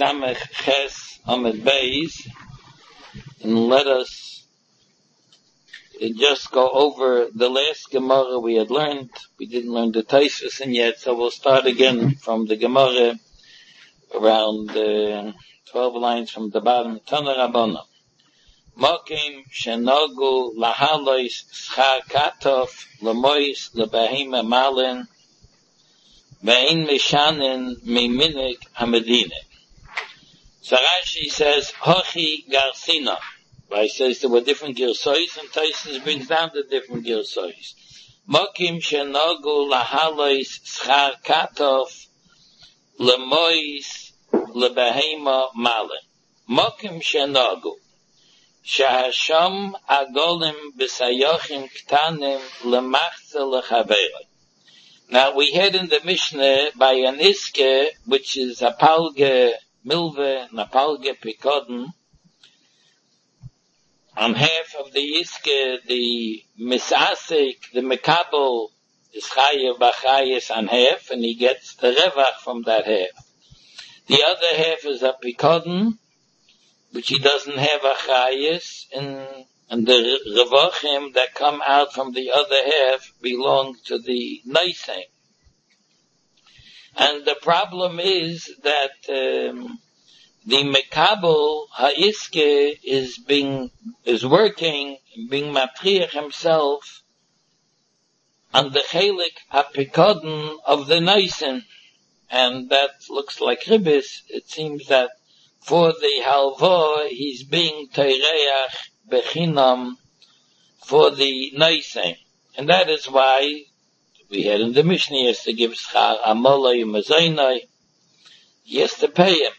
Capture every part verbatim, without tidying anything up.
Samech Ches Amid Beis, and let us just go over the last Gemara we had learned. We didn't learn the Tosfos yet, so we'll start again from the Gemara around uh, twelve lines from the bottom. Tana Rabbana. Mokim Shenogu Lahalois Schar Katof Lemois Lebahima Malin Ve'in Mishanin Miminik Hamedine. So Rashi says, Hochi Garsina. Right, says there were different Girsois, and Tosfos brings down the different Girsois. Mokim Shenogu Lahalois Schar Katof Lemois Lebahima Malin. Mokim Shenogu Shahasham Agolim B'Sayochim Ktanim Lemachze Lechaveri. Now we had in the Mishnah by an iske, which is a palge milve and a palge pikodin. On half of the iske, the misasik, the mekabel, is chayev b'chayes on half, and he gets the revach from that half. The other half is a pikodin, which he doesn't have a chayes, and, and the revachim that come out from the other half belong to the neisem. And the problem is that um, the mekabel ha'iske is being is working, being matriach himself on the chelik hapikodin of the neisem, and that looks like ribis. It seems that for the halva, he's being teireach bechinam for the neisem. And that is why we had in the Mishnah, he has to give schar amalai mazainai. He has to pay him.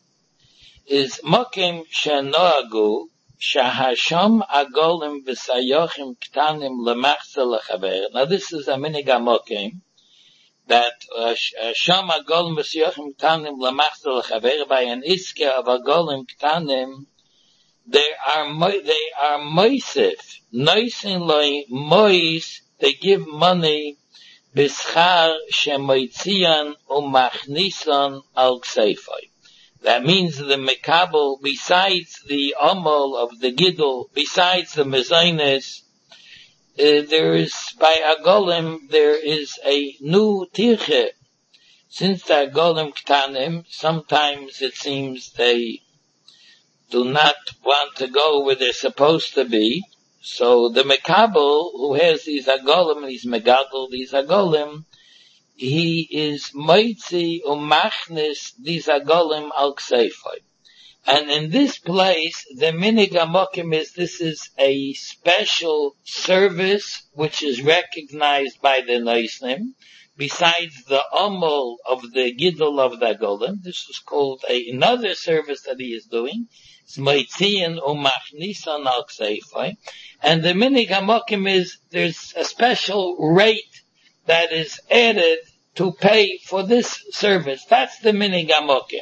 Is mokim shenoagu shahasham agolim v'sayochim ktanim lemachze lechaver. Now this is a minig mokim that sham agolim v'sayochim ktanim lemachze lechaver, by an iske of agolim ktanim, they are they are moisif noisin loy mois. They give money b'schar shemoitzian umachnisan al ksefai. That means the mekabel, besides the amal of the gidul, besides the mezainis, uh, there is, by agolim, there is a new tirche. Since the agolim ktanim, sometimes it seems they do not want to go where they're supposed to be. So the mekabel, who has these agolim, these megadol, these agolim, he is moitzi umachnis these agolim al ksefai. And in this place, the minig amokim is, this is a special service which is recognized by the neisem. Besides the amal of the gidol of the agolim, this is called a, another service that he is doing. It's moitzian umachnisan al ksefai. And the minig hamokim is, there's a special rate that is added to pay for this service. That's the minig hamokim.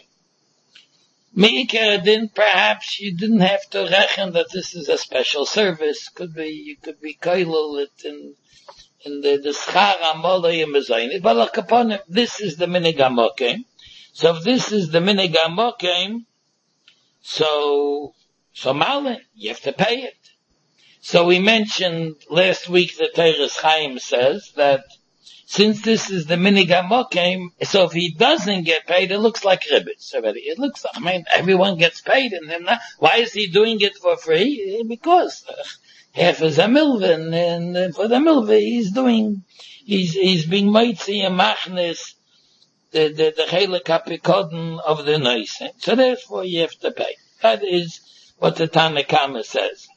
Me'ikar din, perhaps you didn't have to reckon that this is a special service. Could be, you could be koilel it in, in the, the schar amalei and mezainis. But like upon it, this is the minig hamokim. So if this is the minig hamokim, so, so malin, you have to pay it. So we mentioned last week that Teres Chaim says that since this is the minig hamokim, so if he doesn't get paid, it looks like ribbits already. It looks like, I mean, everyone gets paid, and then not, why is he doing it for free? Because uh, half is a milvin, and uh, for the milvin he's doing, he's he's being moitzi and machnis the the the chelik hapikodin of the neisem. So therefore you have to pay. That is what the Tanna Kama says.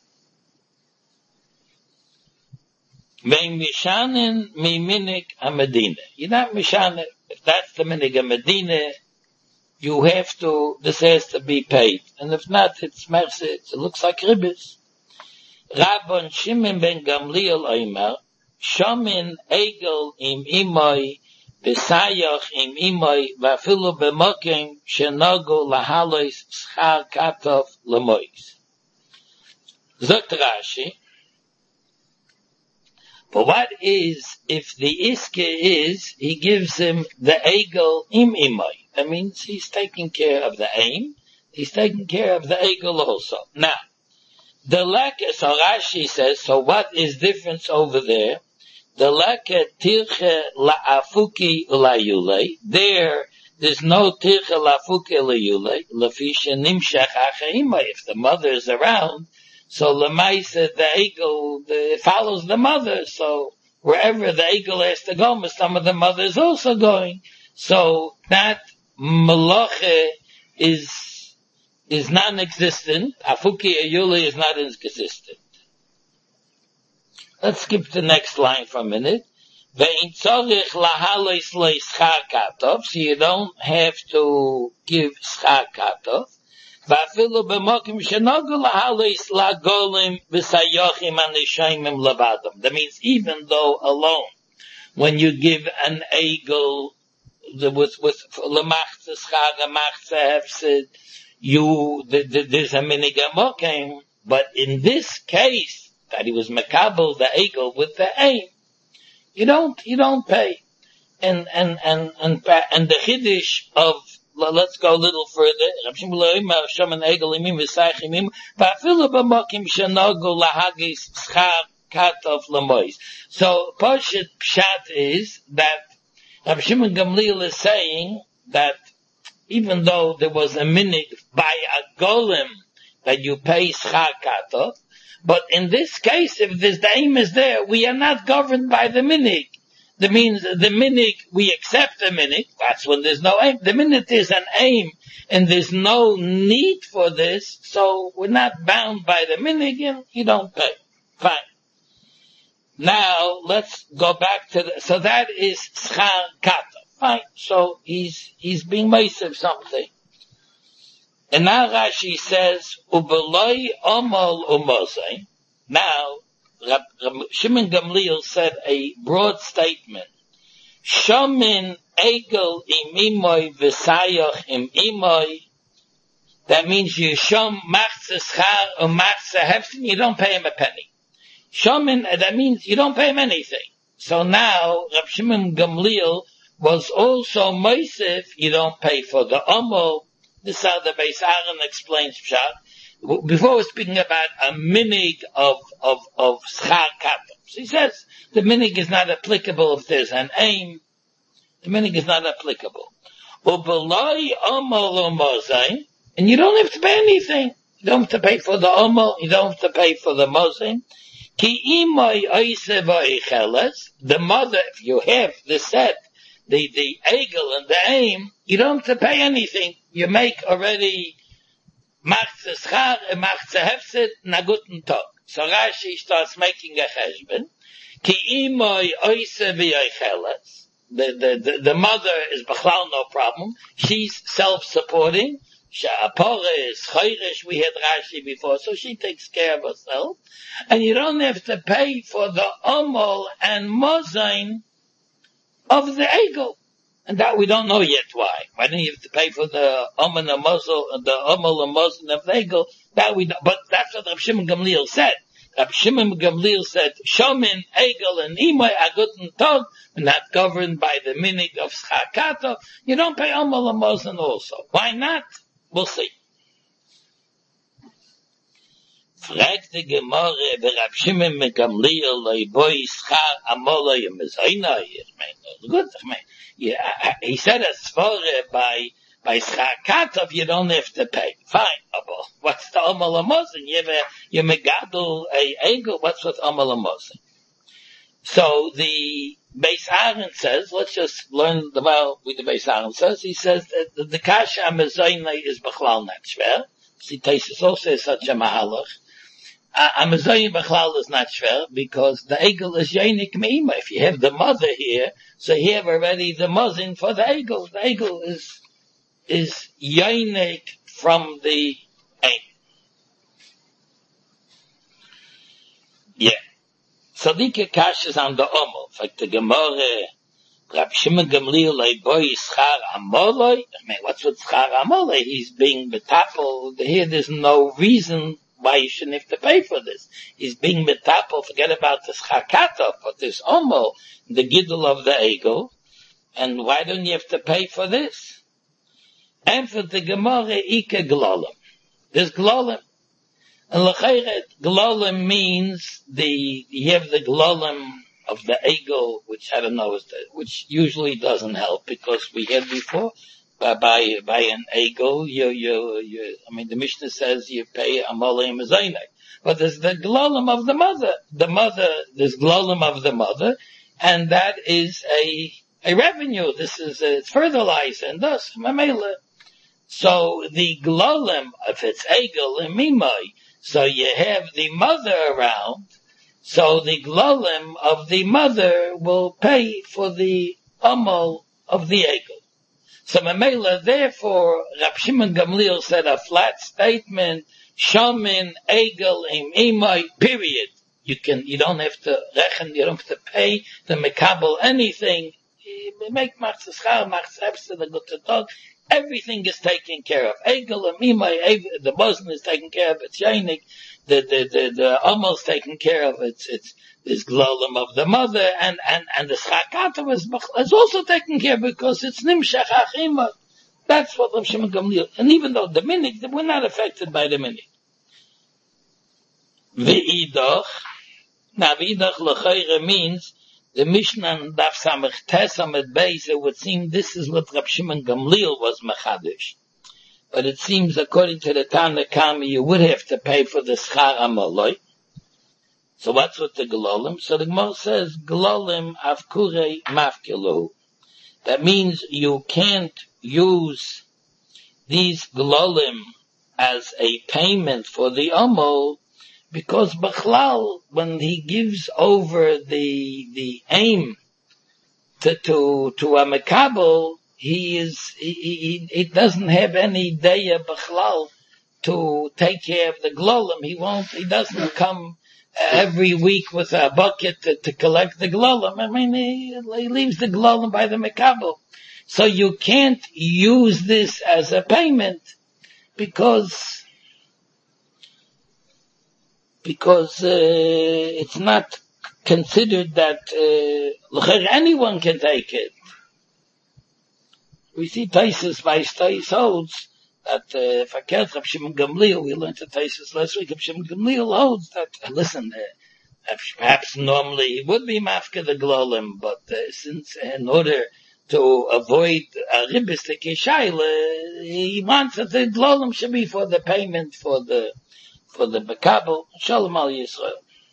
Vein mishanin mi minig ha-medina. You're not mishanin. If that's the minig ha-medina, you have to, this has to be paid. And if not, it's merced. It looks like ribbis. Rabban Shimon ben Gamliel Omer, Shomin egel im imoi, Besayach im imoi, vafilu b'mokim, shenogu lahalois schar katof lemois. Zot Rashi, But what is, if the iske is, he gives him the egel im imai. That means he's taking care of the aim, he's taking care of the egel also. Now, the leket, so Rashi says, so what is difference over there? The leket tirche la'afuki ulayulei, there, there's no tirche la'afuki ulayulei, lafisha nimshach achaimai, if the mother is around, so lemaisa, the egel the, follows the mother, so wherever the egel has to go, some of the mother is also going. So that malacha is, is non-existent. Afuki ayuli is not inconsistent. Let's skip the next line for a minute. Ve'in tzorich lahalois lo schar katov, so you don't have to give schar katov. That means even though alone, when you give an egel with with lemachze schar lemachze hefsid, you the, the, there's a minigamokim, but in this case that he was mekabel the egel with the aim, you don't you don't pay, and and and and and the chiddush of let's go a little further. So, Poshet Pshat is that Rav Shimon Gamliel is saying that even though there was a minig by a golem that you pay schar katov, but in this case, if this the aim is there, we are not governed by the minig. That means the minute we accept the minute, that's when there's no aim. The minute there's an aim and there's no need for this, so we're not bound by the minute and you don't pay. Fine. Now, let's go back to the, so that is schar kata. Fine. So he's, he's being massive something. And now Rashi says, ubeloi omal umosei. Now, Rab, Rab Shimon Gamliel said a broad statement. Shomin egel im imoy v'sayoch im imoy. That means you shom machze schar or machze hefsin, you don't pay him a penny. Shomin, that means you don't pay him anything. So now, Rab Shimon Gamliel was also moisef, you don't pay for the omol. This is how the Beis Aaron explains Pshat. Before we're speaking about a minig of, of, of schar katos. He says the minig is not applicable if there's an aim. The minig is not applicable. Ubeloi omol umozin, and you don't have to pay anything. You don't have to pay for the omol, you don't have to pay for the mozin. Ki imoy oise v'eicheles, the mother, if you have the set, the, the egel and the aim, you don't have to pay anything. You make already Machze schar and machze hefset na guten tag. So Rashi starts making a cheshbon. Ki imoy oise v'yoicheles. The, the, the, the mother is b'chlal no problem. She's self-supporting. Sha'apore is chayrish, we had Rashi before, so she takes care of herself. And you don't have to pay for the omol and mozain of the egel. And that we don't know yet why. Why don't you have to pay for the Omen and Muzzle, the Omel and Muzzle of Egel? That we don't, but that's what Rab Shimon Gamliel said. Rab Shimon Gamliel said, Shomin, Egel, and Imoy are good and tog, and not governed by the minig of schar kato. You don't pay Omel and Muzzle also. Why not? We'll see. Fragt die Gemorre, wer Rab Shimon Gamliel, loi boi schar amoloi im Zoina, ich meine, good, ich meine, yeah, he said as far by, by schar katov, you don't have to pay. Fine, aber what's the omal amozin? You have a, you megadol a egel, what's with omal amozin? So the Beis Aaron says, let's just learn about what the Beis Aaron says. He says that the, the kasha amazoina is b'chlal not shver. See, Taisus also is such a mahalach. Amazoyin Bechlal is not shver because the egel is yonik meima. If you have the mother here, so you have already the mozin for the egel. The egel is is yonik from the aim. Yeah. So the kash is on the omel. Like the Gemara, Rab Shimon Gamliel boy schar amoloi. I mean, what's with schar amoloi? He's being betapel. Here, there's no reason why you shouldn't have to pay for this. He's being metapel, forget about the schakata, but this omo, the giddle of the ego, and why don't you have to pay for this? And for the Gemara, Ike Glolim. There's Glolim. And l'chayret, Glolim means the, you have the Glolim of the ego, which I don't know, is the, which usually doesn't help, because we had before, by, by, by an ego, you, you, you, I mean, the Mishnah says you pay amalei mezainek. But there's the Glolim of the mother. The mother, there's Glolim of the mother, and that is a, a revenue. This is, a, it's fertilizer, and thus, mamela. So the Glolim, if it's egel and mimai, so you have the mother around, so the Glolim of the mother will pay for the amal of the egel. So mamela, therefore, Rab Shimon Gamliel said a flat statement, shamin, egel, im imai, period. You can, you don't have to rechen, you don't have to pay the mekabel anything. Make machzeschar, machzebste, the gute tog. Everything is taken care of. Egel and Mimai, the Muslim is taken care of. It's Yainik. The, the, the, the almost taken care of. It's, it's, this Glolim of the mother, and, and, and the Schakata is, is also taken care of because it's Nimshach Achimah. That's what Rav Shimon Gamliel. And even though the minik, we're not affected by the minik. V'idach. Now, v'idach l'chayre means, the Mishnah Daf Samech Tesamet Beis, it would seem this is what Rab Shimon Gamliel was mechadish. But it seems, according to the Tana Kami, you would have to pay for the schar amaloi. So what's with the Glolim? So the Gemara says, Glolim avkurei mafkilu. That means you can't use these Glolim as a payment for the amal, because Bechlal, when he gives over the, the aim to, to, to a Mekabel, he is, he, he, he doesn't have any Deya Bechlal to take care of the Glolim. He won't, he doesn't come every week with a bucket to, to collect the Glolim. I mean, he, he leaves the Glolim by the Mekabel. So you can't use this as a payment, because because uh, it's not considered that uh, anyone can take it. We see Taisus by Tais holds that uh, Fakir Rab Shimon Gamliel, we learned to Taisus last week, Rab Shimon Gamliel holds that, uh, listen, uh, perhaps normally he would be mafka the Glolim, but uh, since uh, in order to avoid a ribis the Kishaila, he wants that the Glolim should be for the payment for the for the Bekabel. Shalom al Yisrael.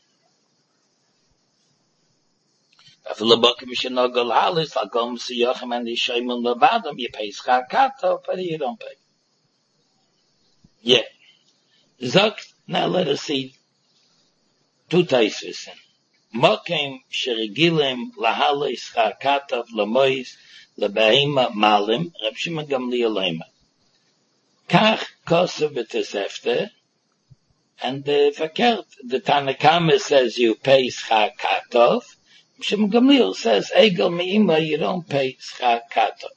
After Bakim Shinogol Halis, Lagom Siyachem and the Shaimun Levadam, you pay Schakato, but you don't pay. Yeah. Zok, now let us see two Taisus. Mokim Sherigilim Lahalis Schakatov Lamois Lebehima Malim, Rab Shimon Gamliel Lema. Kach Kosev B'Tesefte, and the Fakert, the Tanakama says you pay Schakatov. Shimon Gamliel says, Egel Me'ima, you don't pay Schar Katov.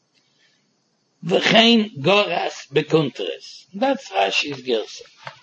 V'chein Goras Bekuntres. That's Rashi's Girsa.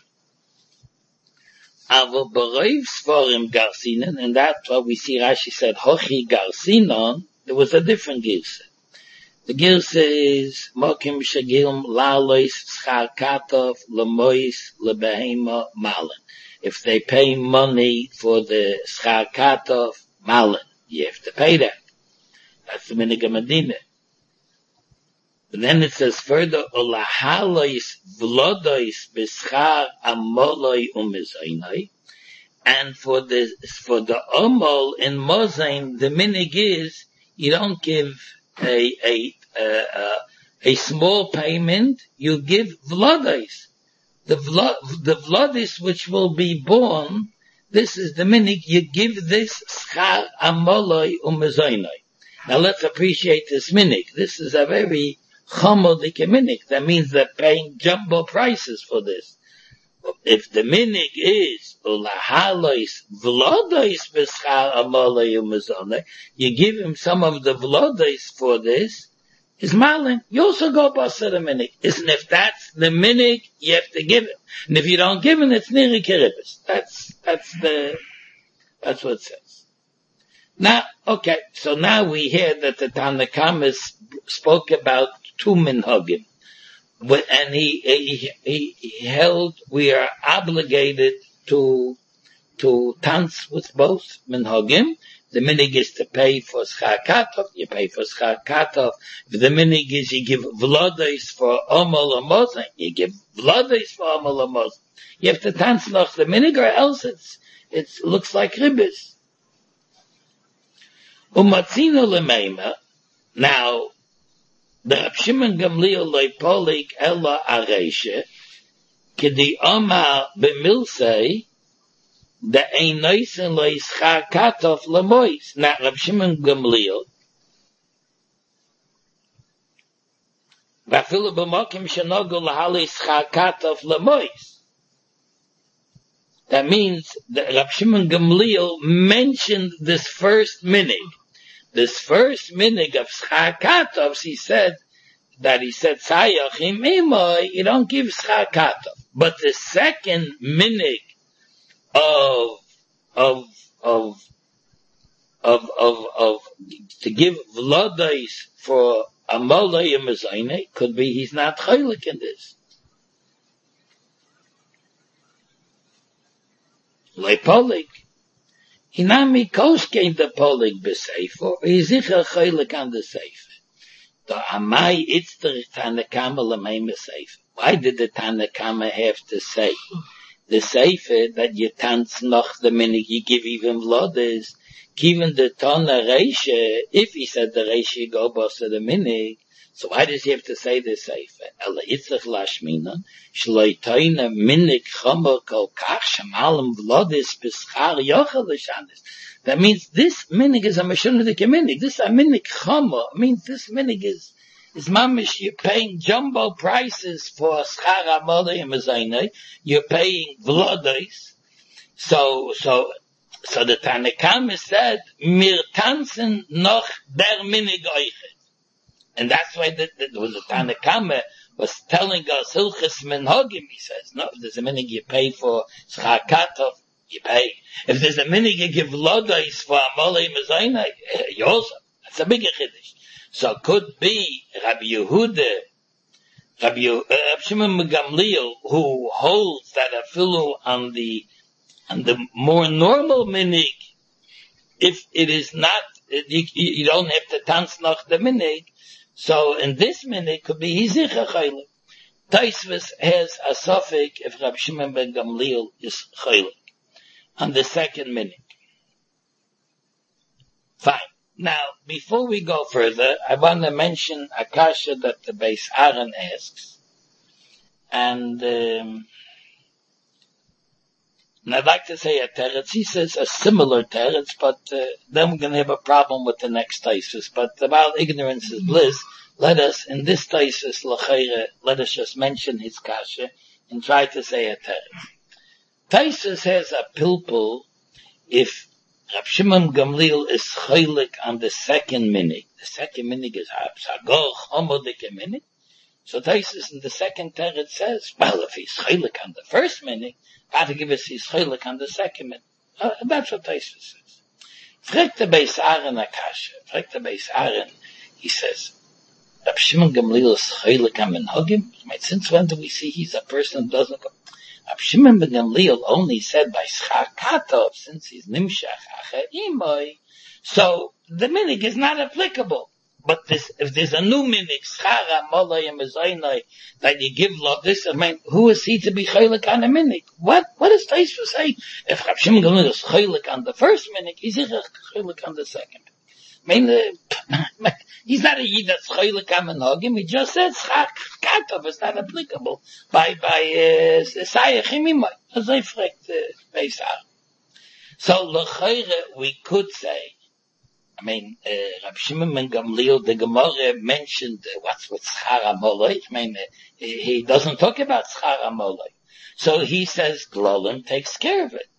Aber Beroiv Svorim Garsinon, and that's why we see Rashi said, Hochi Garsinon, there was a different Girsa. The Girsa is, Mokim Shagilm Lalois Schar Katov Lemois Lebehema Malin. If they pay money for the Schar Katov, Malin, you have to pay that. That's the Minig Medina. And then it says further, Olahalois vlodois beschar amoloi umizainai. And for the, for the omol in Mozain, the minig is, you don't give a, a, a, a small payment, you give vlodois. The vlod, the vlodis which will be born, this is the minig, you give this schar amoloi umizainai. Now let's appreciate this minig. This is a very chomodik minig. That means they're paying jumbo prices for this. If the minig is ulahalois vlodois b'schar amolei umezonei, you give him some of the vlodois for this. is Malin, you also go Basar the Minig. Isn't if that's the Minig, you have to give it. And if you don't give it, it's Niri Kiribis. That's, that's the, that's what it says. Now, okay, so now we hear that the Tanakhama spoke about two minhagim. And he, he, he, he held, we are obligated to, to dance with both minhagim. The minig is to pay for schar katov, you pay for schar katov. If the minig is you give vlodes for omal amozin, you give vlodes for omal amozin. You have to dance noch the minig or else it's, it looks like ribbis. Umatzino lemeima, now, the Rab Shimon Gamliel leipolik ella areshe, kedi omar b'milsei, the einoisen loy schar katov lemois. Now, Rab Shimon Gamliel, vafilu b'mokim shenogu lahali schar katov lemois. That means that Rab Shimon Gamliel mentioned this first minig. This first minig of schar katov, he said, that he said, Sayachim imoy, you don't give schar katov. But the second minig of, of, of, of, of, of, to give vlodos for amolay and mezayne, could be he's not chaylik in this. Leipolik, Hinami koshkein the polik b'seifo, he's icha chaylik on the seifo. The amai itzter Tanakhama l'meim seifo. Why did the Tanakhama have to say the seifo that you dance noch the minig, you give even vlodes, given the tona reisha, if he said the reisha go boss of the minig, so why does he have to say the seifo? Ela itzach lashminan, shloi toina minig chomer kol kach shemalim vlodes b'schar yochel l'shanis. That means this minig is a mashunadik minig. This a minig chomer means this minig is is mamish. You're paying jumbo prices for schar amolei and mezayne. You're paying vlodes. So so so the Tanakhama said mir tanzen noch der minig oichet. And that's why the, the, the Tanakhama was telling us, Hilchis Minhagim, he says, no, if there's a minig you pay for schar katov, you pay. If there's a minig you give lodos for amolei mezayna, you also. That's a bigger chiddush. So could be Rabbi Yehuda, Rabbi, uh, Rabbi Shimon Gamliel, who holds that afilu on the, on the more normal minig, if it is not, you, you don't have to dance noch the minig. So in this minute could be hizicha chaylik. Taisvis has a suffix if Rab Shimon ben Gamliel is chaylik on the second minute. Fine. Now, before we go further, I want to mention a kasha that the Beis Aaron asks, and um, and I'd like to say a teretz. He says a similar teretz, but uh, then we're going to have a problem with the next taisus. But about ignorance is bliss, let us, in this taisus, l'chayre, let us just mention his kasha and try to say a teretz. Taisus has a pilpul if Rab Shimon Gamliel is chaylik on the second minig. The second minig is ha'psagor chomodik minig. So Taisus in the second teretz says, well, if he's chaylik on the first minig, how to give us his chaylik on the second minig? Uh, that's what Taisus says. Frek the Beis Aaron akasha. Frek the Beis Aaron, he says, Rab Shimon Gamliel is chaylik on minhagim. Since when do we see he's a person who doesn't go? Rab Shimon ben Gamliel only said by schar katov, since he's nimshach acher imoy, so the minig is not applicable. But this, if there's a new minig, schar amolei and mezayne, that you give love this, I mean, who is he to be chaylik on a minig? What, what is Taisva saying? If Rab Shimon Gamliel is chaylik on the first minig, he's chaylik on the second. I mean, uh, he's not a yid that's chaylik on minhagim. He just said schar katov is not applicable by by sayachim imay. As I fragt Beis Aaron. So l'chayre we could say, I mean, uh, Rab Shimon ben Gamliel, the Gemara mentioned uh, what's with schar amolei. I mean, uh, he doesn't talk about schar amolei. So he says Glolim takes care of it.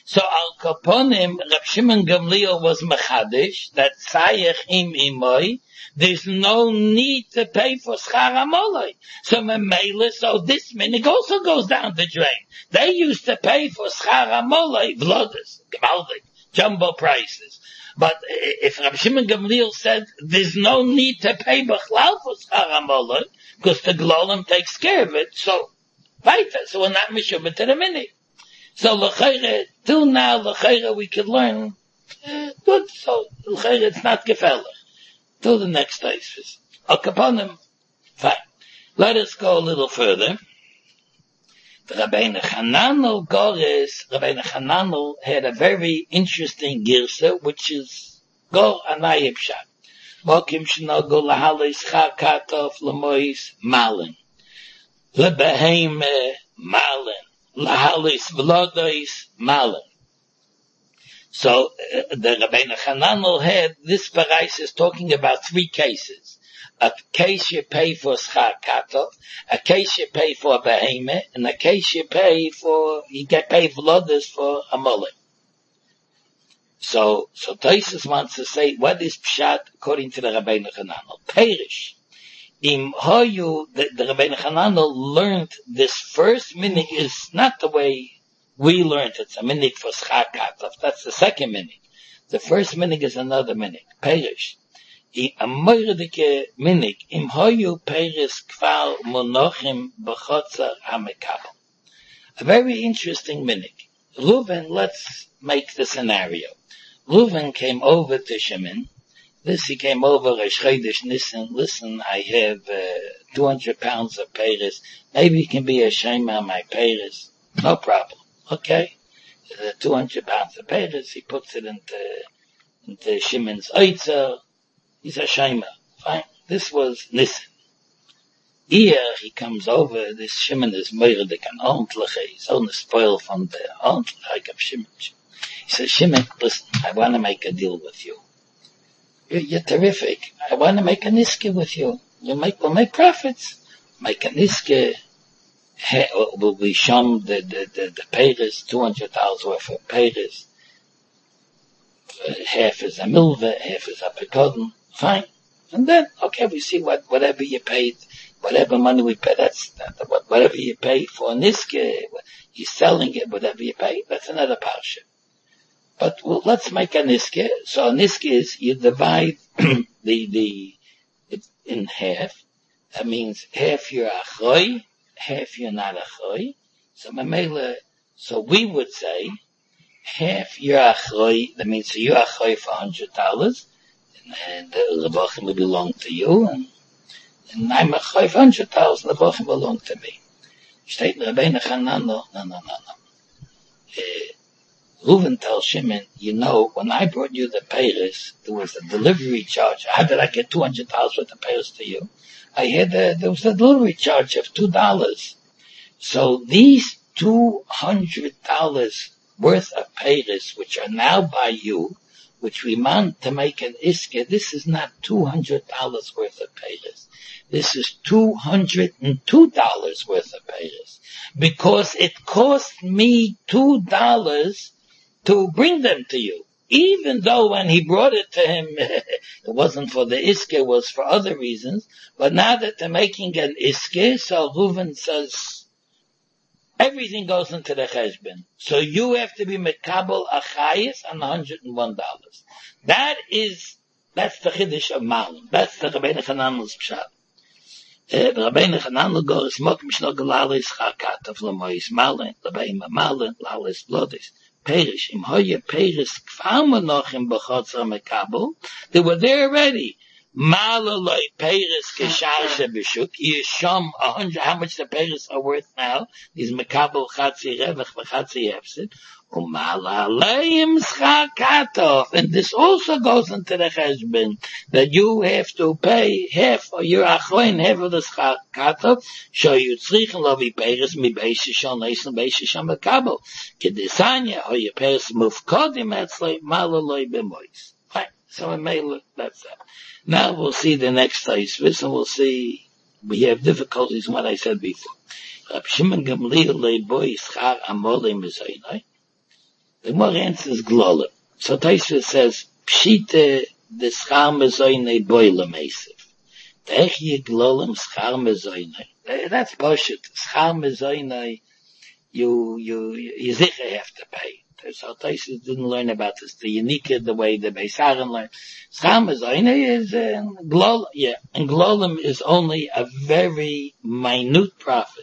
So Al Kaponim, Rab Shimon Gamliel was Mechadish, that Sayach im Imoy, there's no need to pay for Schar HaMolei. So Memele, so this minig also goes down the drain. They used to pay for Schar HaMolei, Vlodas, Gemaldik, jumbo prices. But if Rab Shimon Gamliel said there's no need to pay Bechlal for Schar HaMolei, because the Glolim takes care of it, so, weiter, so we're not Meshubah to the minig. So l'chayre, till now l'chayre we could learn, uh, good, so l'chayre it's not gefällig. Till the next days. Al Kaponim, fine. Let us go a little further. The Rabbeinu Hananel Gores, Rabbeinu Hananel had a very interesting girsa, which is Gor Anayim Shat. Mokim Shnogo Lahalis Chakatov Lamois Malin. Lebeheime Malin. Lahalis Vlodois Malin. So, uh, the Rabbeinu Hananel had, this parais is talking about three cases. A case you pay for Schar Katov, a case you pay for a Behemah, and a case you pay for, you get paid Vlodos for a Molech. So, so Taisus wants to say, what is Pshat according to the Rabbeinu Hananel? Perish. Im Hoyu, the, the Rabbeinu Hananel learned this first minig is not the way we learned it. It's a minig for Schar Katov. That's the second minig. The first minig is another minig. Perish. A moirdike minig. Im Hoyu Perish Kval Monochim B'chotzar HaMekabel. A very interesting minig. Reuven, let's make the scenario. Reuven came over to Shimon. This he came over, Rosh Chodesh Nisan, listen, I have uh, two hundred pounds of Paris. Maybe you can be a shema on my Paris. No problem. Okay? The two hundred pounds of Paris, he puts it into, into Shimon's Oitzer. He's a shema. Fine. This was Nisan. Here he comes over, this Shimon is moirdik an Ordentliche. He's only spoiled from the Ordentliche of Shimon. He says, Shimon, listen, I want to make a deal with you. You're, you're terrific. I want to make a niske with you. You make, we'll make profits. Make a niske. Will we shum the, the, the, the payers, two hundred dollars worth of payers. Half is a milva, half is a pekodin. Fine. And then, okay, we see what, whatever you paid, whatever money we pay, that's, that, whatever you pay for a niske, you're selling it, whatever you pay, that's another parsha. But well, let's make a niske. So a niske is you divide the, the, it in half. That means half you're achoy, half you're not achoy. So mamela, so we would say half you're achoy, that means you're achoy for a hundred dollars, and the lebachim will belong to you, and, and I'm achoy for a hundred dollars, and the lebachim belong to me. Steht Rabbeinu Hananel, no, no, no, no. Uh, Reuven tells Shimon, you know, when I brought you the payers, there was a delivery charge. How did I get two hundred dollars worth of payers to you? I had a, there was a delivery charge of two dollars. So these two hundred dollars worth of payers, which are now by you, which we want to make an iske, this is not two hundred dollars worth of payers. This is two hundred two dollars worth of payers. Because it cost me two dollars to bring them to you. Even though when he brought it to him, it wasn't for the iske, it was for other reasons. But now that they're making an iske, so Reuven says, everything goes into the cheshbon. So you have to be mekabel achayis on one hundred one dollars. That is, that's the chiddush of Malin. That's the Rabbeinu Hananel's pshat. The Rabbeinu Hananel goes, mokim shnogel lalis chakatav lamois Malin, lebeima Malin, lalis blodis. Perish, im hoye perish kfama noch im bechotzer mekabel. They were there already. Malaloi perish kesharshe b'shuk. Yisham a hundred. How much the perish are worth now? Is mekabel chatzi revach v'chatzi hefsid. Umalaleim schar katov. And this also goes into the cheshbon that you have to pay half of your achoin, half of the schar katov. So you tzrichen lovi perish mi beishishon leisen beishishon mekabel. Kedisanya or your perish mufkodim etzlei malaloi b'mois. Fine. So in Mela, that's that. Now we'll see the next place. And we'll see, we have difficulties in what I said before. Rab Shimon Gamliel leiboy schar amolei mizaynai. The Gemara answers Glolim. So Taisha says, Pshite the schar mezoine boile meisiv. Techie Glolim schar mezoine. That's bullshit. Schar mezoine, you, you, you sicher have to pay. So Taisha didn't learn about this, the unique, the way the Beisaren learned. Schar mezoine is, uh, Glolim, yeah, and Glolim is only a very minute profit.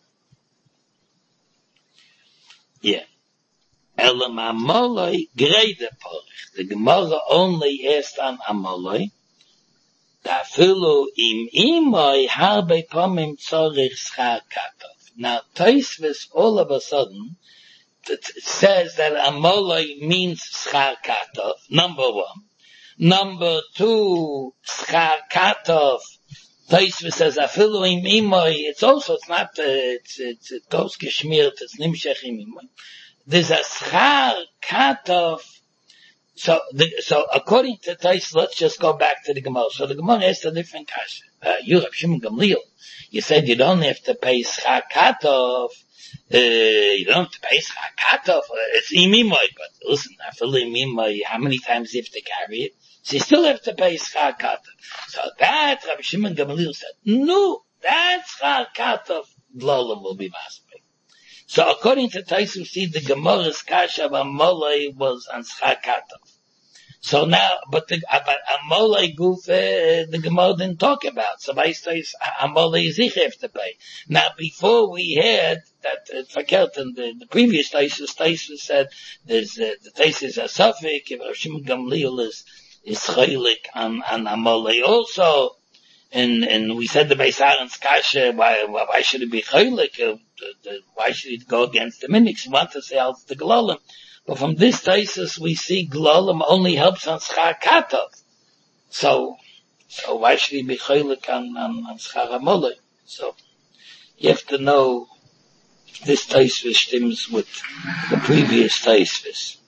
Yeah. Elam amoloi grede porich. The Gemara only asked on amoloi. Da filu im imoi harbe pomim tzorich schar katov. Now, Tosfos all of a sudden it says that amoloi means schar katov. Number one. Number two, schar katov. Tosfos says afilu im imoi. It's also it's not uh, it's it's it goes geschmiert. It's nimshech im imoi. There's a schar katov. So, the, so according to Tais, let's just go back to the Gemara. So the Gemara has a different kasha. Uh, you, Reb Shimon Gamliel, you said you don't have to pay schar katov. Uh, you don't have to pay schar katov. It's imimoy, but listen, I feel imimoy. How many times you have to carry it? So you still have to pay schar katov. So that Reb Shimon Gamliel said, no, that schar katov, Glolim will be masbeh. So according to Tais, we see the Gemara's kasha of Amolei was on schar katov. So now, but the, but Amolei goof, uh, the Gemara didn't talk about. So by says Amolei is have to pay. Now before we had that, uh, verkehrt in the, the previous Taisus, Taisus said, there's, uh, the Taisus a suffix, if Reb Shimon Gamliel is, is chaylik on, on Amolei also. And, and we said the Beisaren's kasha, why, why should it be chaylik? Uh, the, the, why should it go against the mimics? We want to say out the Glolim. But from this thesis, we see Glolim only helps on schar katov. So, so why should he be chaylik on, on, on schar amolei? So, you have to know if this thesis stems with the previous thesis.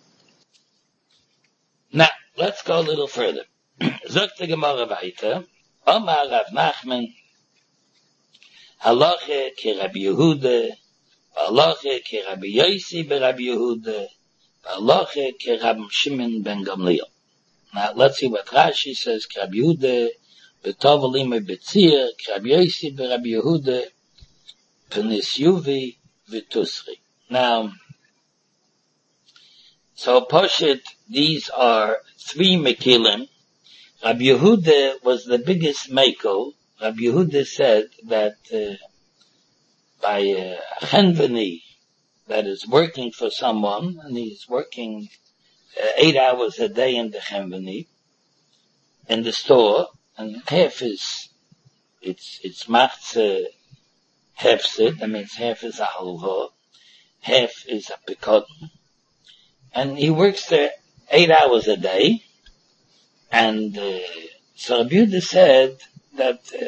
Now, let's go a little further. Zok the Gemara weiter. Omar Rav Nachman, halache ki Rabbi Yehuda, halache ki Rabbi Yosi be Rabbi Yehuda, halache ki Rabbi Shimon ben Gamliel. Now let's see what Rashi says. Ki Rabbi Yehuda betovelim betzir, ki Rabbi Yosi be Rabbi Yehuda, penis yuvi v'tusri. Now, so Poshet, these are three Mekilim. Rabbi Yehuda was the biggest Mekel. Rabbi Yehuda said that uh, by a uh, chenveni that is working for someone, and he's working uh, eight hours a day in the chenveni, in the store, and half is, it's, it's machze hefsid, that means half is a halva, half is a pikot, and he works there eight hours a day. And uh, so Rabbi Yehuda said that uh,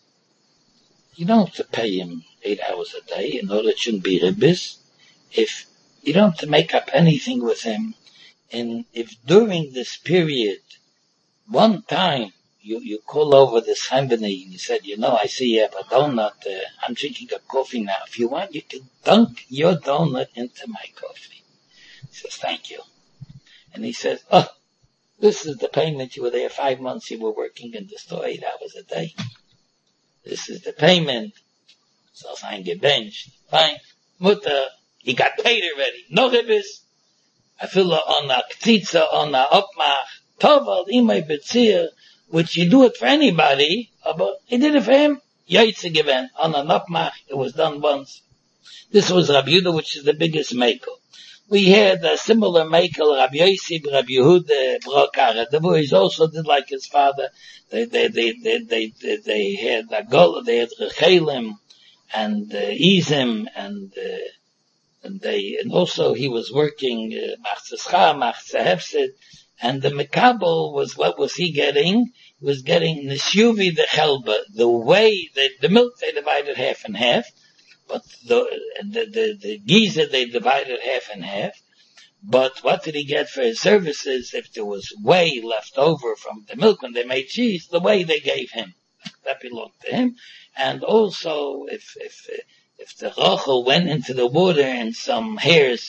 you don't have to pay him eight hours a day in order it shouldn't be ribbis. If you don't have to make up anything with him, and if during this period, one time you, you call over this company and you said, you know, I see you have a donut, uh, I'm drinking a coffee now. If you want, you can dunk your donut into my coffee. He says, thank you. And he says, oh, this is the payment. You were there five months. You were working in the store eight hours a day. This is the payment. So I get benched. Fine. Mutter, he got paid already. No ribbis. I feel on a ktitza, on a opmach, toval, imay betzir, which you do it for anybody, but he did it for him. Yaitze given on an opmach. It was done once. This was Rabbi Yehuda, which is the biggest makel. We had a similar makel, Rabbi Yossi, Rabbi Yehuda, Brokara. The boys also did like his father. They, they, they, they, they, they, they had a gola, they had Rechelim, and, uh, Izim, and, uh, and they, and also he was working, uh, Machzescha, Machzehefsid, and the Mekabel was, what was he getting? He was getting Nishuvi the Chelba, the way, they, the milk they divided half and half, but the, the, the, the Giza they divided half and half. But what did he get for his services? If there was whey left over from the milk when they made cheese, the whey they gave him, that belonged to him. And also, if, if, if the Rachel went into the water and some hairs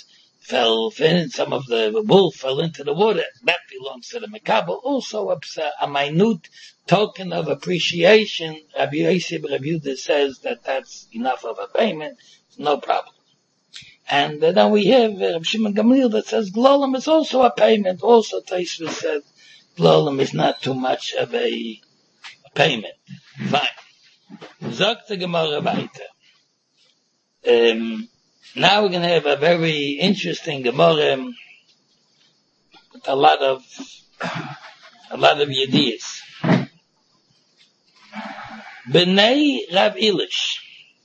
fell in, some of the wool fell into the water. That belongs to the Mekabel. Also, a, a minute token of appreciation. Rabbi Yosef Rabbi Yehuda says that that's enough of a payment. No problem. And uh, then we have uh, Rabbi Shimon Gamliel that says Glolim is also a payment. Also, Taisva said Glolim is not too much of a, a payment. Fine. Zok the Gemara weiter. Um, now we're going to have a very interesting Gemara with a lot of a lot of yediyas. B'nei Rav Ilish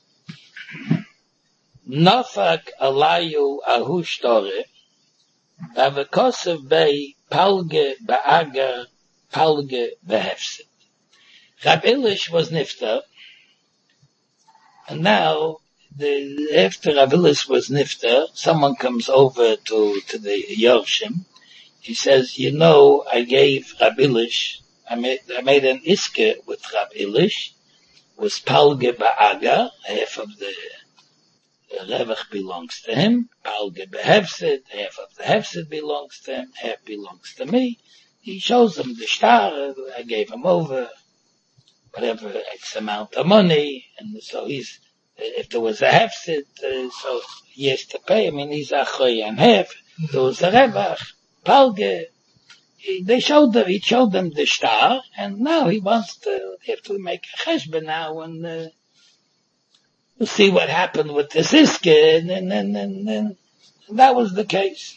Nafak alayu ahush tore Avakosov bei palge ba'aga palge behefset. Rav Ilish was nifta, and now the, after Rav Ilish was nifta, someone comes over to, to the Yorshim. He says, you know, I gave Rav Ilish, I made, I made an iske with Rav Ilish, was palge ba'aga, half of the revach belongs to him, palge behefset, half of the hefset belongs to him, half belongs to me. He shows him the star, I gave him over whatever X amount of money, and so he's, if there was a hefset, uh, so he has to pay. I mean, he's achay and half. There was a revach, palge. He, they showed them, he showed them the star, and now he wants to, they have to make a cheshbon now, and uh, we'll see what happened with the siske, and and and, and, and that was the case.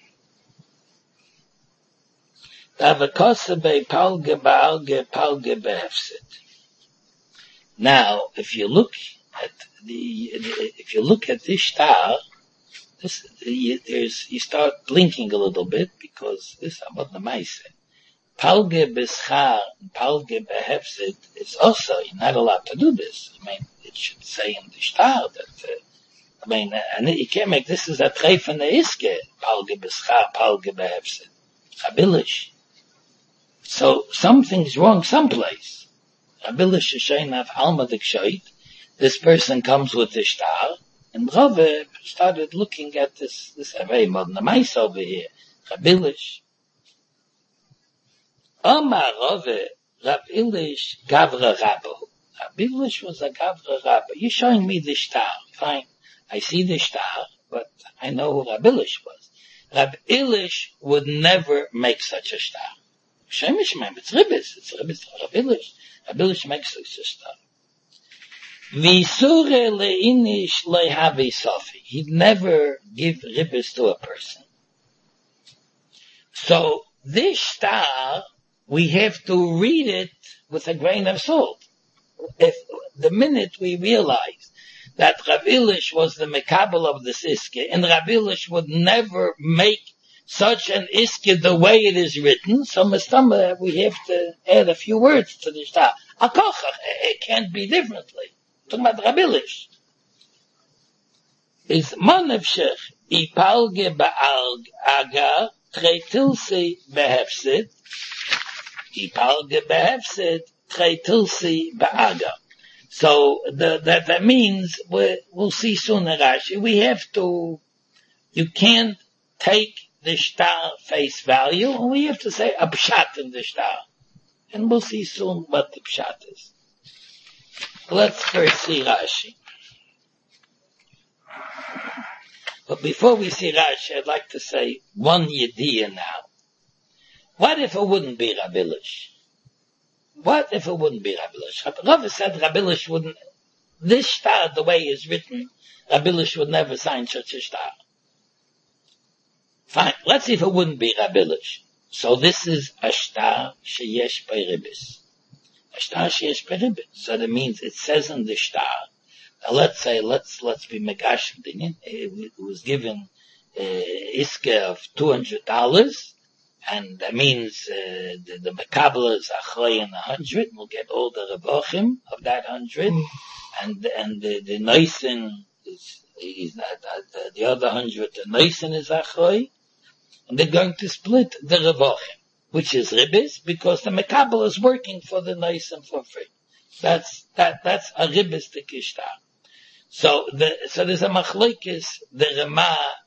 Avakosebe palge ba'alge palge behefset. Now, if you look at the, if you look at this star, this, there's, you start blinking a little bit because this is about the Maise. Palge beschar and palge behefset is also, you're not allowed to do this. I mean, it should say in the star that, uh, I mean, and you can't make this is a treif in the iske, palge beschar, palge behefset. Abilish. So something's wrong someplace. Abilish Sheshainav Alma Dikshait. This person comes with the star, and Rave started looking at this, this very modern mice over here. Abilish. Omar Rave, Rav Ilish Gavra Rabbo. Rav Ilish was a Gavra Rabbo. You're showing me the star. Fine. I see the star, but I know who Rav Ilish was. Rav Ilish would never make such a star. Shemish mem, it's ribbis, it's ribbis Rav Ilish. Rav Ilish makes such a star. Visure leinish lehavi sofi. He'd never give ribbis to a person. So this star, we have to read it with a grain of salt. If the minute we realize that Rav Ilish was the mekabel of the iske, and Rav Ilish would never make such an iske the way it is written, so mistama we have to add a few words to the star. Akochach, it can't be differently. Talking about Rav Ilish. Is manavshech ipalge ba'alg aga tretilsi behefsit ipalge behefsit tretilsi ba'aga. So the, that that means we, we'll see soon in Rashi. We have to. You can't take the star face value, and we have to say a pshat in the star. And we'll see soon what the pshat is. Let's first see Rashi. But before we see Rashi, I'd like to say one yediyah now. What if it wouldn't be Rav Ilish? What if it wouldn't be Rav Ilish? Rav said Rav Ilish wouldn't, this star, the way it's written, Rav Ilish would never sign such a star. Fine, let's see if it wouldn't be Rav Ilish. So this is a star sheyesh peribis. A star sheyesh peribis. So that means it says in the star. Now let's say, let's, let's be megash. It was given, uh, iske of two hundred dollars. And that means, uh, the, the mekabel is achrei in a hundred. We'll get all the revochim of that hundred. And, and the, the noisin is, is that, uh, the other hundred, the noisin is achrei. And they're going to split the revochim, which is ribbis, because the mekabel is working for the noisin for free. That's, that, that's a ribbis to kishtar. So the, so there's a machlokes, the Rama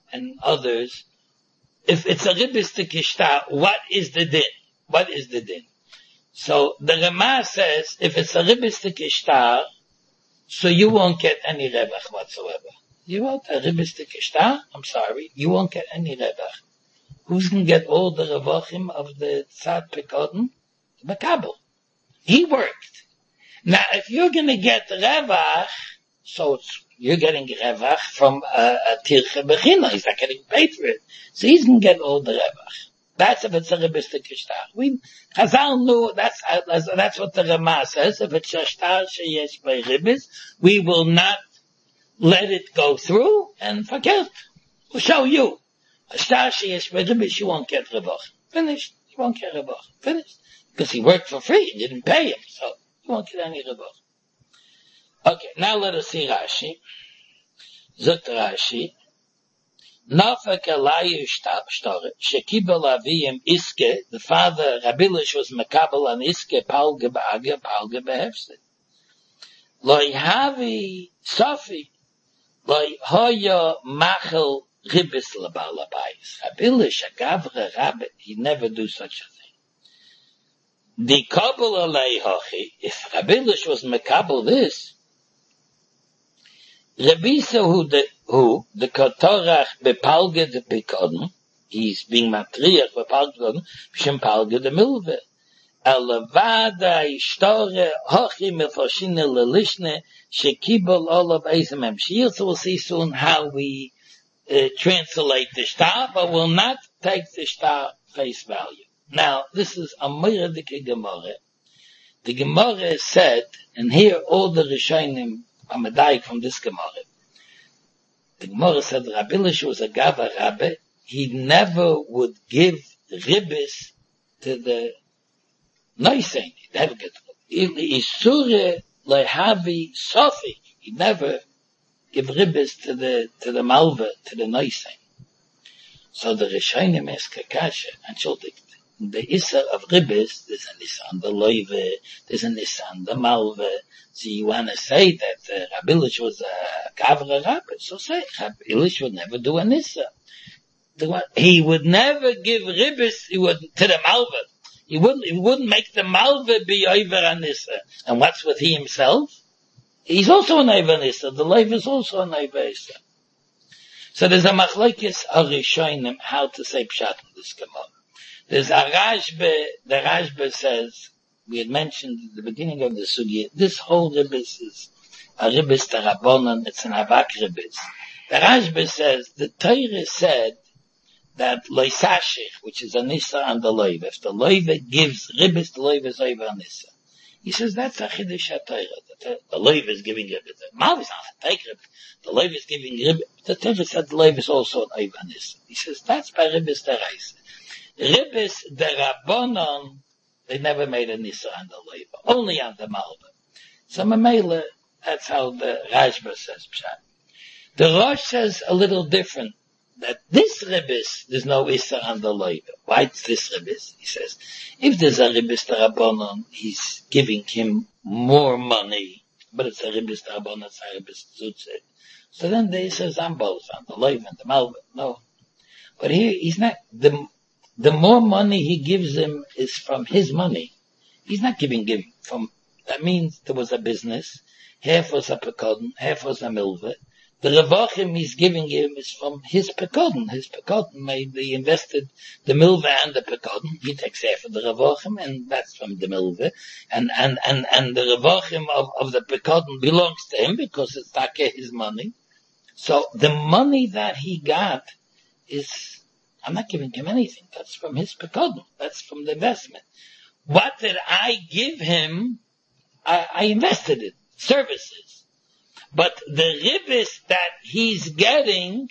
and others, if it's a ribbis to kishtar, what is the din? What is the din? So the Rama says, if it's a ribbis to kishtar, so you won't get any rebach whatsoever. You won't a ribbis to kishtar? I'm sorry, you won't get any rebach. Who's going to get all the revachim of the tzad pekodin? The Makabel. He worked. Now, if you're going to get revach, so it's, you're getting revach from a, a tirche bechina. He's not getting paid for it. So he's going to get all the revach. That's if it's a ribbis to kishtar. We, Chazal knew, that's, that's what the Rama says. If it's a shtar sheyesh by ribbis, we will not let it go through and forget. We'll show you. A shtar sheyesh by ribbis, you won't get revach. Finished. You won't get revach. Finished. Because he worked for free. You didn't pay him. So you won't get any revach. Okay, now let us see Rashi. Zot Rashi. Nafak Elayu Shtore, Shekibel Aviyim Iske, the father, Rabilish was Makabel an Iske, Palge Ba'age, Palge Behefsed. Loi Havi Sofi, Loi Hoya Machel Ribis Labalabais. Rabilish, a Gavre Rabbit, he never do such a thing. The Kabel Alei Hochi, if Rabilish was Makabel this, Rabisa who the who the Kotorach bepalge de Pekodin, he's being matriach bepalge de Pekodin, palge de Milve. Elevada ishtore hochi mefoshine lelishne shekibol olav eizemem. She also will see soon how we uh, translate the shtar, but will not take the shtar face value. Now, this is a Meredike Gemara. The Gemara said, and here all the Rishonim are medayik from this Gemara. The Gemara said Rabilish was a Gava Rabbe. He never would give ribbis to the Noisein. He never get Isure lehavi Sofi. He never give ribbis to the to the Malva, to the Noisein. So the Rishonim ask Kakasha, and Schuldig, the Issa of ribbis, there's an Issa on the Loive, there's an Issa on the Malva. So you want to say that uh, Rabilish was a Gavra Rabbi, so say Rabilish would never do an Issa. He would never give ribbis he would, to the Malva. He wouldn't, he wouldn't make the Malva be over an Issa. And what's with he himself? He's also an over Issa. The Lev is also an over Issa. So there's a machlekes arishonim how to say pshat in this Gemara. There's a Rashbe, the Rashbe says, we had mentioned at the beginning of the sugya, this whole ribbis is a ribbis tarabonon, it's an avak ribbis. The Rashbe says, the Torah said that loisashich, which is a nisa and the loiv, if the loiv gives ribbis, the loiv is over a nisa. He says that's a chiddush ha-Torah. The, the loiv is giving ribbis. The Malv is not a take ribbis. The loiv is giving ribbis. The Torah said the loiv is also an over a nisa. He says that's by ribbis teraisa. Ribbis derabonon, they never made a nisa on the loiv, only on the Malva. So Mamela, that's how the Rashba says pshat. The Rosh says a little different. That this ribbis, there's no issa on the loiv. Why is this ribbis? He says, if there's a ribbis tarabonon, he's giving him more money, but it's a ribbis tarabonon, it's a ribbis tzutze. So then the issa is on both, on the loiv and the malva. No. But here, he's not, the, the more money he gives him is from his money. He's not giving him from, that means there was a business, half was a pekodin, half was a milva. The revachim he's giving him is from his pekodin. His pekodin made, he invested the milva and the pekodin. He takes half of the revachim, and that's from the milva. And, and, and, and the revachim of, of the pekodin belongs to him because it's take his money. So the money that he got is, I'm not giving him anything. That's from his pekodin. That's from the investment. What did I give him? I, I invested it. Services. But the ribbis that he's getting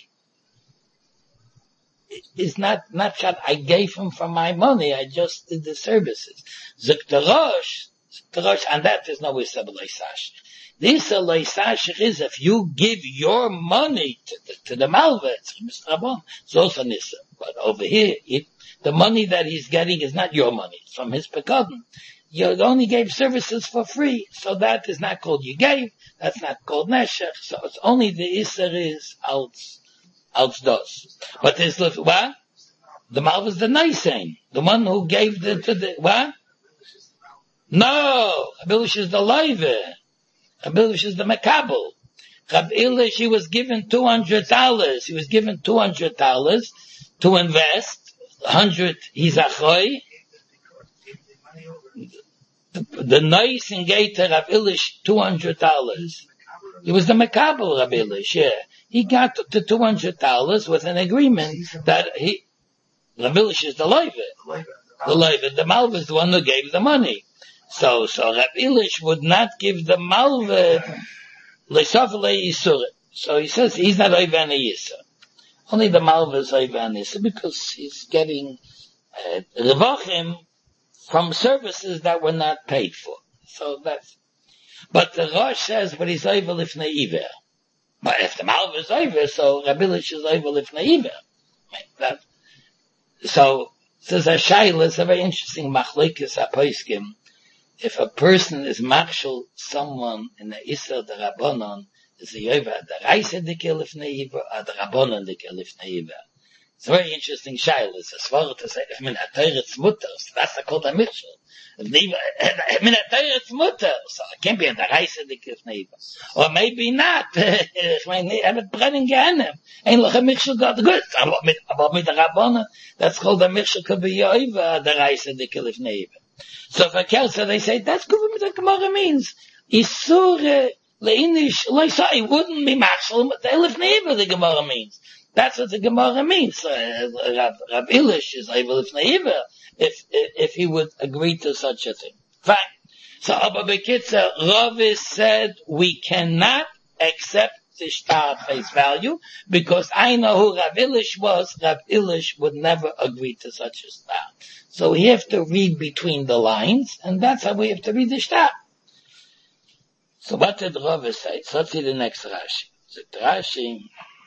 is not, not that I gave him for my money, I just did the services. Zuktarosh, Zuktarosh, and that is no Issa B'Leisash. The Issa B'Leisash is if you give your money to the, to the Malva, it's Mister Rabon, it's also Nissa. But over here, it, the money that he's getting is not your money, it's from his pekodin. You only gave services for free, so that is not called you gave, that's not called neshech, so it's only the Isser is out als das. But there's, what? The Malv is the Nisan. The one who gave the, to the, what? No! Abilish is the Leive. Abilish is the Makabel. Rab Ilish, he was given two hundred dollars. He was given two hundred dollars to invest. one hundred, he's achoy. The, the nice and gate to Rab Ilish, two hundred dollars. He was the Makabel Rab Ilish, yeah. He got to two hundred dollars with an agreement that he, Rab Ilish is the Leive. The Leive. The Malva is the one who gave the money. So, so Rab Ilish would not give the Malva so he says he's not Oivan Yisa. Only the Malva is Oivan Yisa because he's getting uh, Revachim from services that were not paid for. So that's, but the Rosh says, but he's Oiva Lifnei Iver. But if the Malva is Oiva, so Rab Ilish is Oiva Lifnei Iver. That, so, says a Shaila, it's a very interesting machlekes hapoiskim. If a person is marshal someone in the Isser the Rabbanon, is the Yova the Reise the Kelif Neiva or the Rabbanon the Kelif Neiva. It's a very interesting shaila. It's a svara to say if min ha'teretz mutter, so that's called a michshel. If min ha'teretz mutter, so it can't be a the Reise the Kelif Neiva. Or maybe not. Ich meine, er wird brennen gehenem. Ein loch a michshel got good. Aber mit, aber mit der Rabbanon, that's called a michshel could be Yova the Reise the Kelif Neiva. So for Kelsa, they say, that's good what the Gemara means. Isur leinish, loisa, it wouldn't be marshal, but the Elif Neiva, the Gemara means. That's what the Gemara means. Uh, Rab, Rab Ilish is Elif Neiva, if, if, if he would agree to such a thing. Fine. So Abba Bekitza, Ravi said, we cannot accept the shtar at face value, because I know who Rab Ilish was. Rab Ilish would never agree to such a shtar. So we have to read between the lines, and that's how we have to read the shtar. So what did Rav say? So let's see the next Rashi. The Rashi,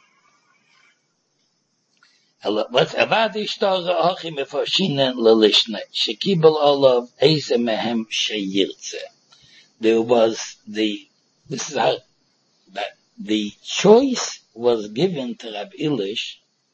what's Avadi shtar ha'achim mefarshinen lelishne, shekibel olav eise mehem sheyirtze. There was the, this is how, that the choice was given to Rab Ilish.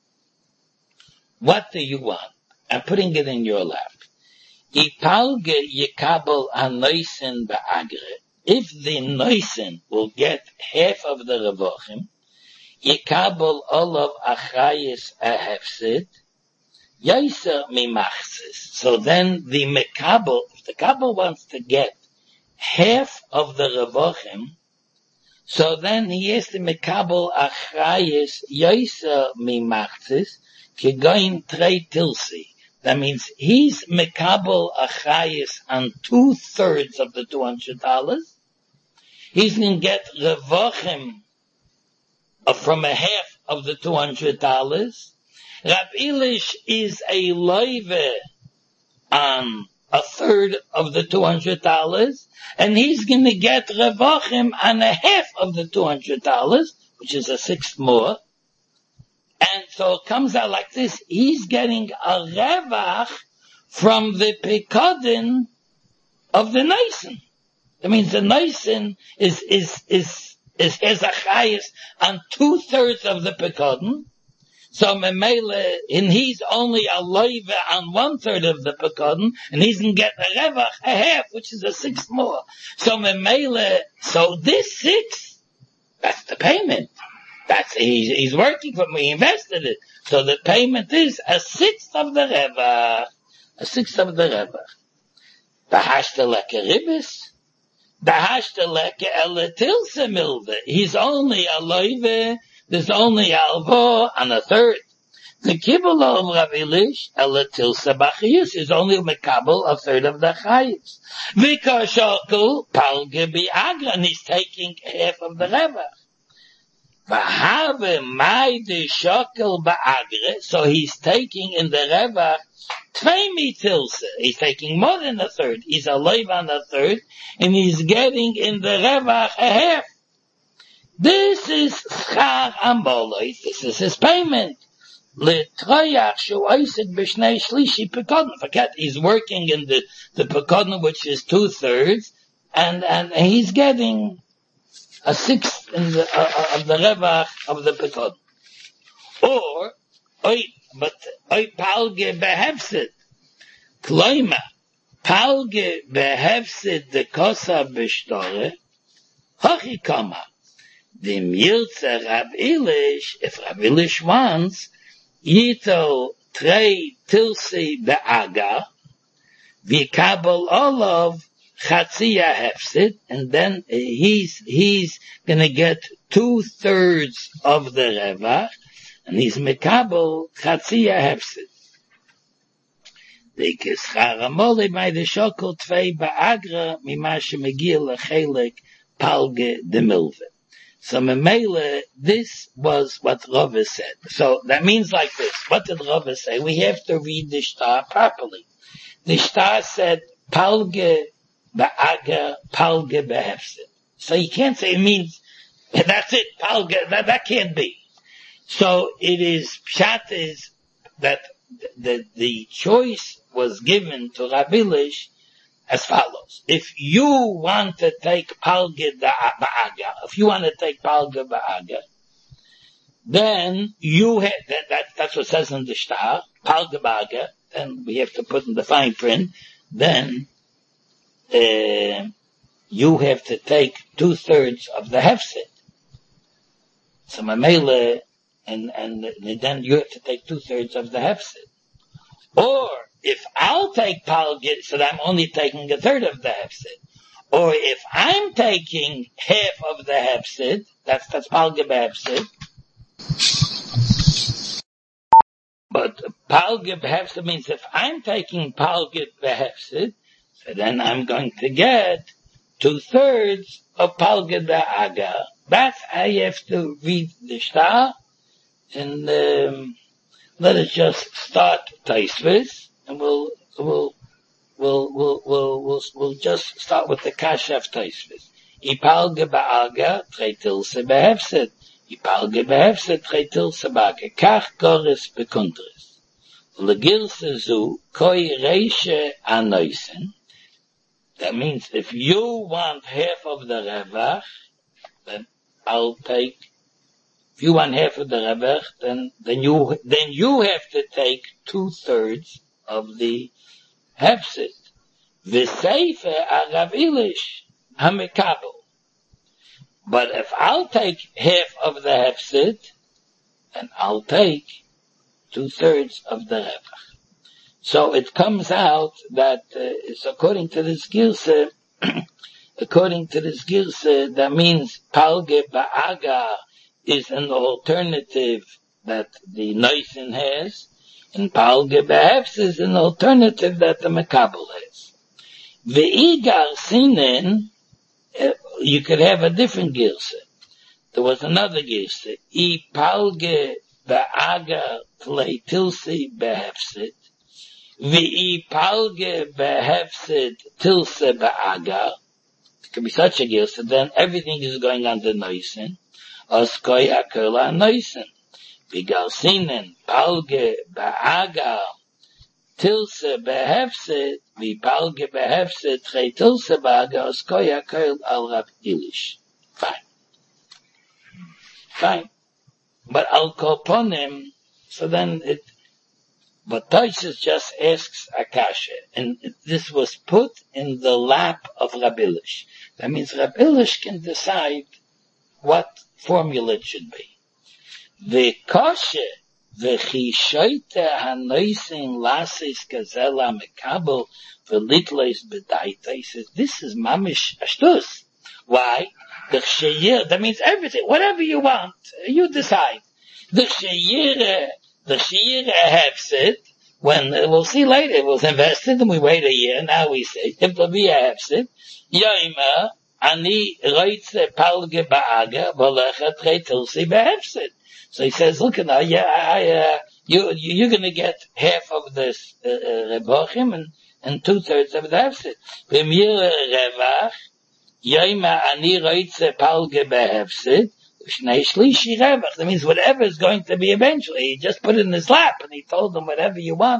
What do you want? I'm putting it in your lap. Ipalge yekabel anoisen ba'agre. If the noisen will get half of the revochim, yekabel olav achayis ahefsid, yaiser mimachsis. So then the mekabel, if the kabel wants to get half of the revochim, so then he has to mekabel achayis yaiser mimachsis, kegoin trei tilsi. That means he's mekabel achayis on two thirds of the two hundred dollars. He's going to get revochim from a half of the two hundred dollars. Rab Ilish is a loive on a third of the two hundred dollars, and he's going to get revochim on a half of the two hundred dollars, which is a sixth more. And so it comes out like this. He's getting a revach from the pekodin of the Naisen. That means the Naisen is, is, is, is, has a chayis on two thirds of the pekodin. So Memele, and he's only a loive on one third of the pekodin, and he's going to get a revach, a half, which is a sixth more. So Memele, so this six, that's the payment. That's, he's, he's working for me, he invested it. So the payment is a sixth of the revach. A sixth of the revach. The hashteleke ribis. The hashteleke eletilse milde. He's only a loive, there's only alvo on a third. The kibbul of Rav Ilish, eletilse bachiyus, is only mekabel a third of the chayis. Vika shokel, palge bi agra, and he's taking half of the revach. V'have mai de shokel ba'agre, so he's taking in the revach tvei tilse. He's taking more than a third. He's a loiv on a third, and he's getting in the revach a half. This is schar amboloi. This is his payment. L'troyach shu oisik b'shnei shlishi pekodin. Forget, he's working in the the pekodin, which is two thirds, and and he's getting a sixth in the, uh, of the revach of the pekodin. Or, oi, but, oi palge behefsid. Kloima, palge behefsid de kosa beshtore, hochi kama. The Yirtze Rab Elish, if Rab Elish wants, Yito trei tilsi be'aga, v'kabel olav chatzia hefsid, and then he's, he's gonna get two thirds of the revach, and he's mekabel chatzia hefsid. The kischara mole by the shokel tvei be'agra, mima shemegia lechelek palge de milve. So Memele, this was what Rava said. So that means like this. What did Rava say? We have to read the shtar properly. The shtar said, palge ba'aga, palge behefsid. So you can't say it means, that's it, palge, that, that can't be. So it is, pshat is that the, the choice was given to Rabbi Elish as follows. If you want to take palge ba'aga, if you want to take palge ba'aga, then you have, that, that, that's what it says in the shtar, palge ba'aga, then we have to put in the fine print, then, uh, you have to take two thirds of the hefsid. So mamele, and, and, and then you have to take two thirds of the hefsid. Or, if I'll take palge, so that I'm only taking a third of the hefsid. Or if I'm taking half of the hefsid, that's, that's palge behefsid. But palge behefsid means if I'm taking palge behefsid, so then I'm going to get two thirds of palge ba'aga. That's how you have to read the shtar. And, um, let us just start Taisvis. And we'll, we'll, we'll, we'll, we'll, we'll, we'll just start with the Kashaf Taisvis. Ipalge ba'aga, tretilse behefsid. Ipalge behefsid, tretilse ba'aga. Kach goris bekundris. Legilse zu, koi reishe anoisen. That means if you want half of the revach, then I'll take, if you want half of the revach, then, then you, then you have to take two thirds of the hefsid. V'seife a Rav Elish hamekabel. But if I'll take half of the hefsid, then I'll take two thirds of the revach. So it comes out that uh, it's according to this girsa, according to this girsa, that means palge ba'aga is an alternative that the Noisin has, and palge behefsid is an alternative that the Mekabel has. Ve'igar sinen, you could have a different girsa. There was another girsa. I palge ba'aga tlei tilsi behefsid. Ve'i palge behefsid tilse ba'aga. It could be such a girsa. Then everything is going on the Noisin. Oskoi akola Noisin. Bigal sinen palge ba'aga tilse behefsid, vi palge behefsid tre tilse ba'aga oskoi akol al Rav Elish. Fine. Fine. But al kolponim, so then it, but Tosfos just asks Akasha, and this was put in the lap of Rav Elish. That means Rav Elish can decide what formula it should be. The koshe, the chishoite hanoisin lasis gazela mekabel v'litleis b'daita. He says, this is mamish ashtus. Why? The chayir, that means everything, whatever you want, you decide. The chayir, the chayir hefsid, when, we'll see later, it was invested and we wait a year, now we say, if there'll be a hefsid, yoima, ani roitze palge ba'aga, v'lecha tretilsi behefsid. So he says, look at now, yeah, I, uh, you, you, you're gonna get half of this, uh, uh rebochim and, and two thirds of the hefsid. V'mir revach, yoima ani roitze palge behefsid, shnei shlishi revach. That means whatever is going to be eventually, he just put it in his lap and he told them whatever you want.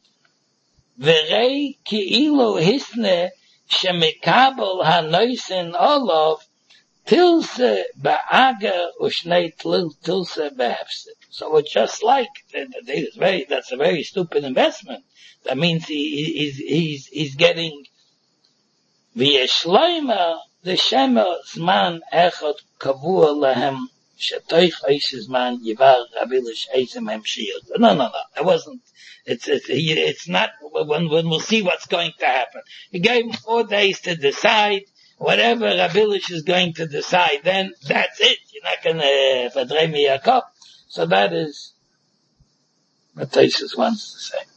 V'rei ki'ilu hisne shemekabel hanoisin olav Tilse ba'aga ushnei tilse behefsid. So it's just like, it's very, that's a very stupid investment. That means he, he's, he's, he's getting v'yeshloima the shema zman echad kavua lehem shetoich eish zman yivar avilish eizem hem shield. No, no, no. It wasn't. It's, it's, it's not when, when we'll see what's going to happen. He gave him four days to decide. Whatever Rabilish is going to decide, then that's it. You're not going to uh, verdreh me a cup. So that is what Taisus wants to say.